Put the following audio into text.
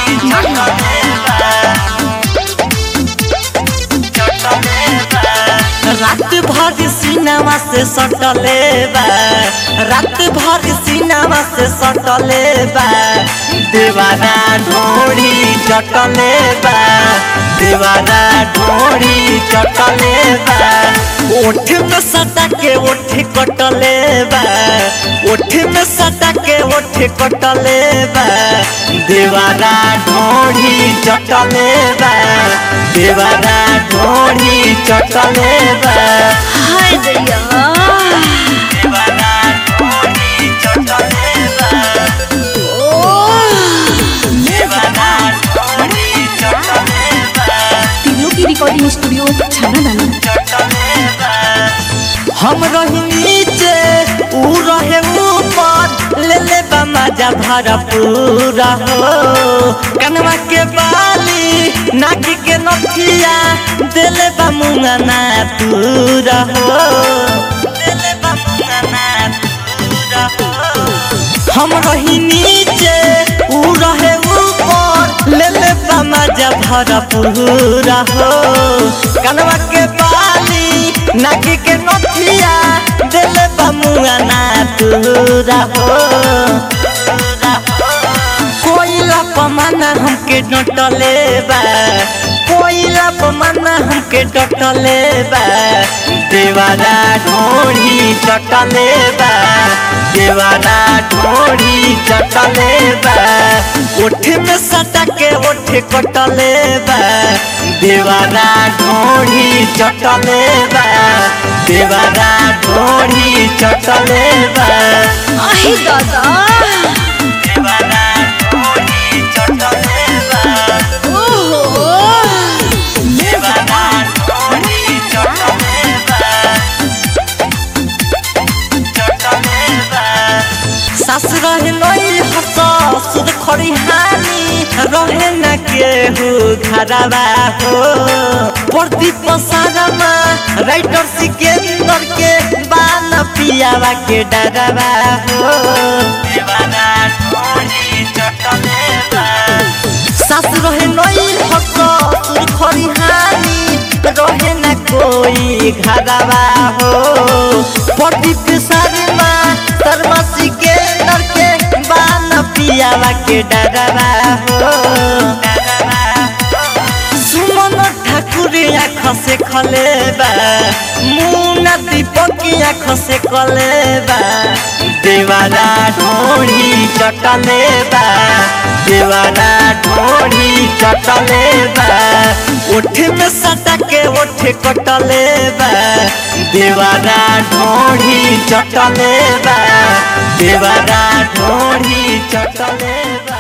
रात भर सीनावा से सटले बा, रात भर सीनावा से सटले बा, देवारा ढोड़ी चटले बा, देवारा ढोड़ी चटले बा, ओठ में सटा के ओठ कटले बा, ओठ में सटा के ओठ कटले बा, देवारा ढोड़ी चटले बा, देवारा ढोड़ी चटले बा। हाय दैया देवारा ढोड़ी चटले बा, देवारा ढोड़ी चटले बा, तीनों की रिकॉर्डिंग स्टूडियो छाना दाना। हम रही नीचे ऊ रहे ऊपर, ले ले बा मजा भरपूरा हो, कनवा के बाली नाक के नथिया देले बा मुंगना पूरा हो, देले बा मुंगना पूरा हो। हम रही नीचे ऊ रहे ऊपर, ले ले बा मजा भरपूरा हो, कनवा के बाली नाक के नथिया देले बा मुंगना पूरा हो। कोयला पमाना हमके डटले बा, कोयला पमाना हमके डटले बा, देवारा ढोड़ी चटले बा, देवारा ढोड़ी चटले बा, ओठ में सटा के ओठ कटले बा, देवारा ढोड़ी चटले बा, देवारा ढोड़ी चटले बा। अहि दादा देवारा ढोड़ी चटले बा, ओहो देवारा ढोड़ी चटले बा, चटले बा। सास रहे नई हस सुध खड़ी हानी, रहे न केहू घरवा हो, प्रदीप सारमा राइटर सिकंदर के बान पियावा के डरवा हो, देवारा ढोड़ी चटले बा। सास रहे नई हस सुध खड़ी हानी, रहे न कोई घरवा हो, प्रदीप शर्मा सिकंदर के बान पियावा के डरवा हो। सुमन ठाकुर आँख से खलेबा, मुन्ना दीपक आँख से कलेबा, देवारा ढोड़ी चटले बा, देवारा ढोड़ी चटले बा, ओठ में सटा के ओठ कटले बा, देवारा ढोड़ी चटले बा, देवारा ढोड़ी चटले बा।